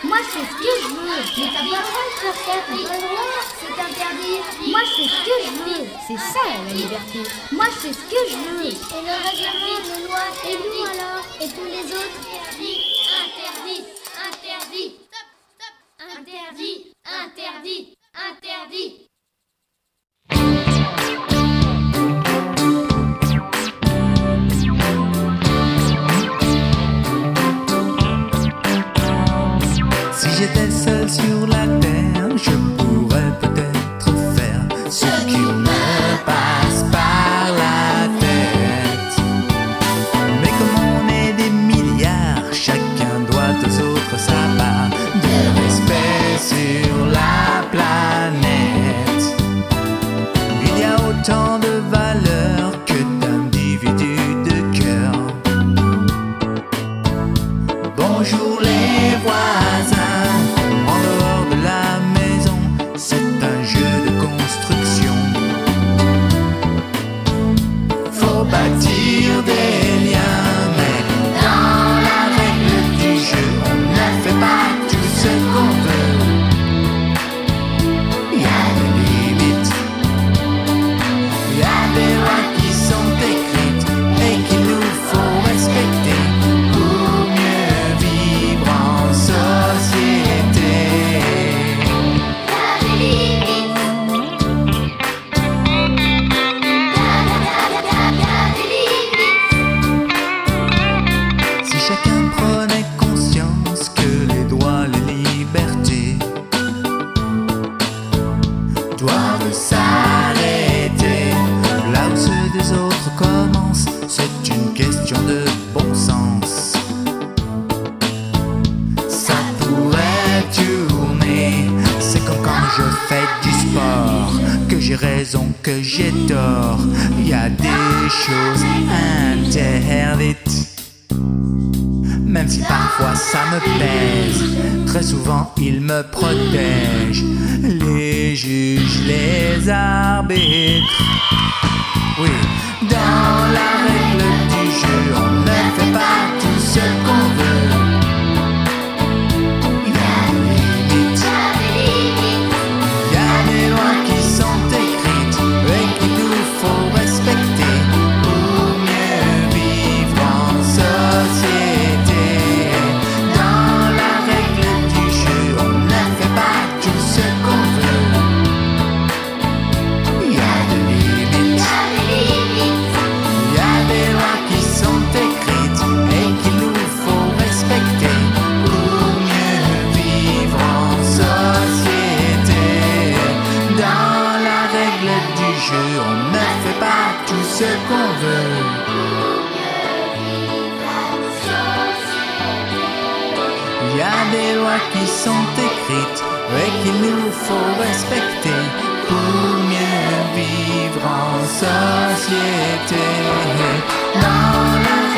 Moi je fais ce que je veux. Mais t'as pas le droit de faire ça, t'as pas le droit, c'est interdit. Moi je fais ce que je veux. C'est ça la liberté. Moi je fais ce que je veux. Et le règlement, les lois, et nous alors? Et tous les autres? Interdit, interdit, stop, stop, interdit, interdit, interdit. Si j'étais seul sur la terre, je pourrais peut-être faire ce qui me passe par la tête. Mais comme on est des milliards, chacun doit aux autres sa part de respect sur la planète. Il y a autant de valeurs que d'individus de cœur. Bonjour les voisins, en dehors de la maison, c'est un jeu de construction. Faut bâtir des liens, mais dans la règle du jeu, on ne fait pas tout ce qu'on veut. Il y a des limites, il y a des lois qui sont écrites et qu'il nous faut respecter pour mieux vivre en société. Si chacun prenait conscience que les droits, les libertés doivent s'arrêter, là où ceux des autres commencent, c'est une question de bon sens. Ça pourrait tourner, c'est comme quand je fais du sport, que j'ai raison, que j'ai tort. Il y a des choses interdites, même si parfois ça me pèse. Très souvent ils me protègent, les juges, les arbitres. Oui, dans la règle du jeu, on ne fait pas tout ce qu'on veut. Il y a des limites, il y a des lois qui sont écrites et qu'il nous faut respecter pour mieux vivre en société. Dans la règle du jeu, on ne fait pas tout ce qu'on veut. Il y a des limites, il y a des lois qui sont écrites et qu'il nous faut respecter pour mieux vivre en société. Dans la règle du jeu, on ne fait pas tout ce qu'on veut. Il y a des lois qui sont écrites et qu'il nous faut respecter pour mieux vivre en société. Dans la